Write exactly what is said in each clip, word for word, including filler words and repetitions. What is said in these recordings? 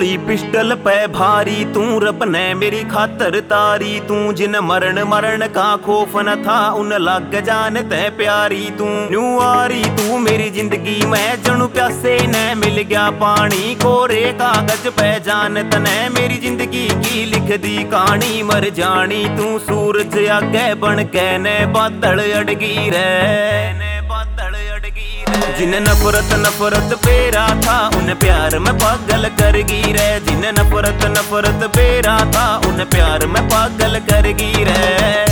गोली पिस्टल पे भारी तू रब ने मेरी खातर तारी तू जिन मरण मरण का खौफ न था उन लग जान ते प्यारी तू न्यू आरी तू मेरी जिंदगी में जणु प्यासे ने मिल गया पानी कोरे कागज पे जान तने मेरी जिंदगी की लिख दी कहानी मर जानी तू सूरज आगे बन के ने बादल अड़गी रे बादल अड़गी रे जिन नफरत नफरत पेरा था उन प्यार में पागल करगी रे जिन नफरत नफरत पेरा था उन प्यार में पागल करगी रे।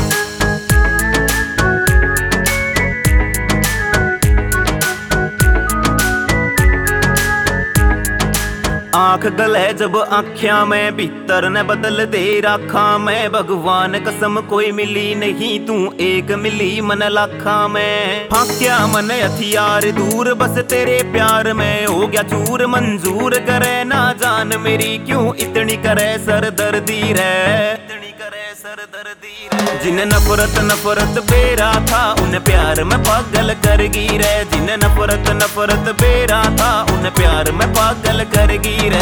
आंख गले जब आँखिया में भीतर न बदल दे राखा मैं भगवान कसम कोई मिली नहीं तू एक मिली मन लाखा में फाक्या मन हथियार दूर बस तेरे प्यार में हो गया चूर मंजूर करे ना जान मेरी क्यों इतनी करे सरदर्दी रे इतनी करे सरदर्दी रे जिन नफरत नफरत बेरा था उन प्यार में पागल करगी रे जिन नफरत नफरत बेरा था उन प्यार में पागल करगी रे।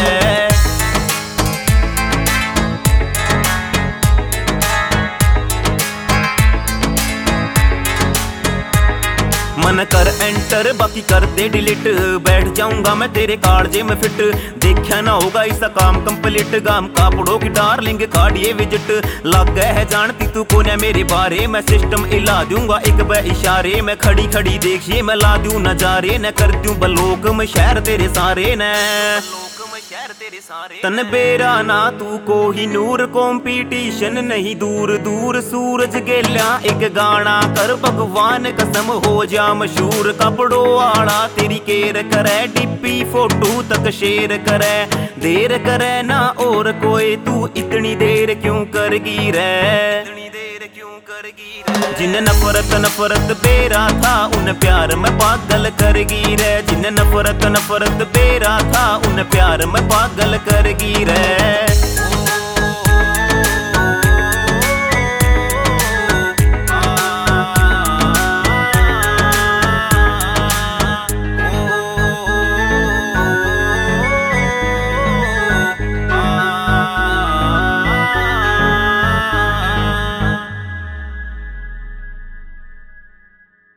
मन कर एंटर बाकी कर दे डिलीट बैठ जाऊंगा मैं तेरे कालजे में फिट देखा ना होगा इसका काम कंप्लीट गाम कापड़ों की डार्लिंग काटिए विजिट लग गए है जानती तू कौन है मेरे बारे मैं सिस्टम हिला दूंगा एक बे इशारे में खड़ी खड़ी देखिए मैं ला दूं नजारे न कर दूं बलोक में शहर तेरे सारे न तन बेरा ना तू को ही नूर कंपटीशन नहीं दूर दूर सूरज गेल्या एक गाना कर भगवान कसम हो जा मशहूर कपड़ों वाला तेरी केयर करे डिप्पी फोटो तक शेयर करे देर करे ना और कोई तू इतनी देर क्यों करगी रे इतनी देर क्यों करगी रे जिन नफरत नफरत बेरा था उन प्यार में पागल करगी रे जिन नफरत नफरत बेरा था उन प्यार में पागल करगी रे।